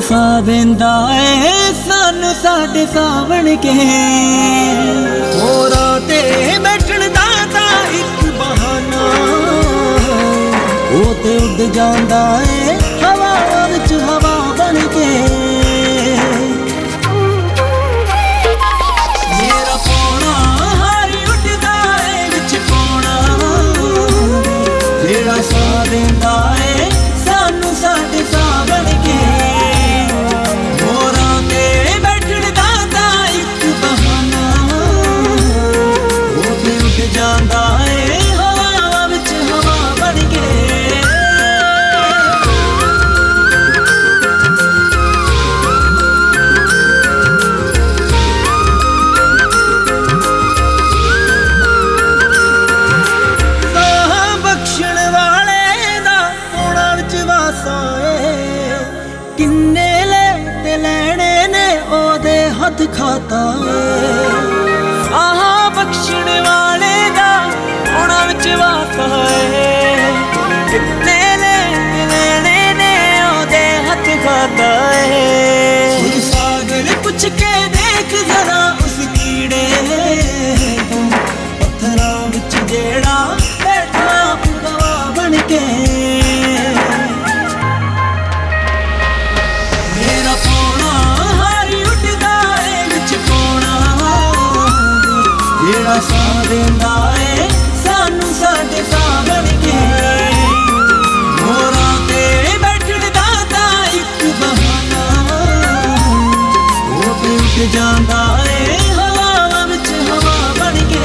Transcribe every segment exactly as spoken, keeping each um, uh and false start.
ਸਾ ਦੇਂਦਾ ਏ ਸਾਨੂੰ ਸਾਡੇ ਸਾਵਣ ਕੇ। ਹੋਰਾਂ ਤੇ ਬੈਠਣ ਦਾ ਤਾਂ ਇੱਕ ਬਹਾਨਾ, ਉਹ ਤੇ ਉੱਡ ਜਾਂਦਾ ਏ ਹਵਾ ਵਿੱਚ ਹਵਾ ਬਣ ਕੇ। ਮੇਰਾ ਪੌਣਾ ਹਾਰੀ ਉੱਡਦਾ ਏ ਵਿੱਚ ਪੌਣਾ, ਜਿਹੜਾ ਸਾ ਦੇਂਦਾ ਏ ਸਾਨੂੰ ਸਾਡੇ ਸਾਵਣ ਕੇ। ਹੋਰਾਂ ਤੇ ਬੈਠਣ ਦਾ ਤਾਂ ਇੱਕ ਬਹਾਨਾ, ਉਹ ਤੇ ਉੱਡ ਜਾਂਦਾ ਏ ਹਵਾ ਵਿੱਚ ਹਵਾ ਬਣ ਕੇ। किन्ने ले ते लैने ने ओदे हथ खाता ए। आह बख्शण वाले दा होना विच वासा ए। किन्ने ले ते लैने ने ओदे हथ खाता ए। सागर पुछ के देख जरा उस कीड़े तो, पत्थरां विच जेड़ा बैठा गवा बन के। ਜਿਹੜਾ ਸਾ ਦੇਂਦਾ ਏ ਸਾਨੂੰ ਸਾਡੇ ਸਾਵਣ ਕੇ। ਹੋਰਾਂ ਤੇ ਬੈਠਣ ਦਾ ਤਾਂ ਇੱਕ ਬਹਾਨਾ, ਉਹ ਤੇ ਉੱਡ ਜਾਂਦਾ ਏ ਹਵਾ ਵਿੱਚ ਹਵਾ ਬਣ ਕੇ।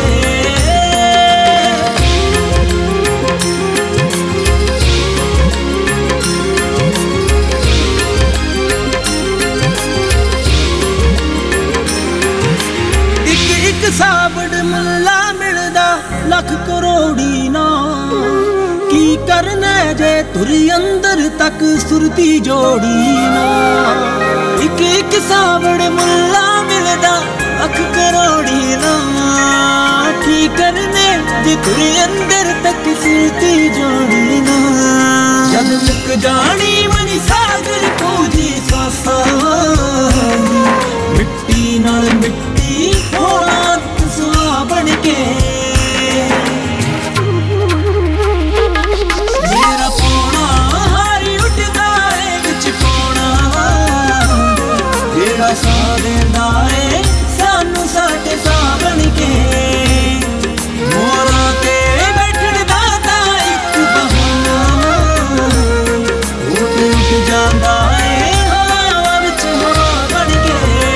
ਸਾਵਣ ਮੁੱਲਾ ਮਿਲਦਾ ਲੱਖ ਕਰੋੜੀ ਨਾ, ਕੀ ਕਰਨਾ ਜੇ ਤੁਰੀ ਅੰਦਰ ਤੱਕ ਸੁਰਤੀ ਜੋੜੀ ਨਾ। ਇੱਕ ਇੱਕ ਸਾਵਣ ਮੁੱਲਾ ਮਿਲਦਾ ਲੱਖ ਕਰੋੜੀ ਨਾ, ਕੀ ਕਰਨੇ ਜੇ ਤੁਰੀ ਅੰਦਰ ਤੱਕ ਸੁਰਤੀ ਜੋੜੀ ਨਾ। ਜਦ ਮੁੱਕ ਜਾਣੀ ਮਨੀ ਸਾਗਰ ਪੂਜੀ ਸਾਸਾਂ, ਮਿੱਟੀ ਨਾਲ ਮਿੱਟੀ ਹੋਣਾ बन के। मेरा पौना हारी उठदा ए विच पौना, जेड़ा सा देंदा ए सानू साडे सावण के। होरां ते बैठण दा तां इक बहाना, वो ते उठ जांदा ए हवा विच हवा बन के।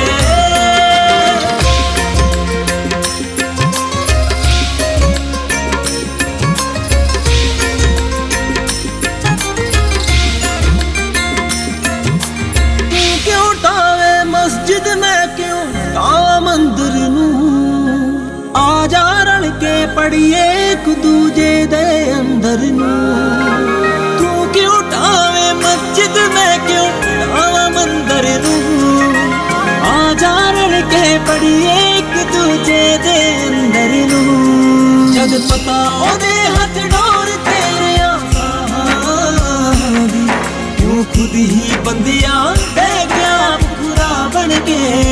मस्जिद में क्यों आ मंदिर नू, आ जा रल के पढ़िए एक दूजे दे अंदर नू। तू क्यों ढावे मस्जिद में क्यों ढावा मंदिर नू, आ जा रल के पढ़िए एक दूजे दे अंदर नू। जद पता ओदे हथ डोर तेरे आसां दी, क्यों खुद ही बंदियां दे गया बन के।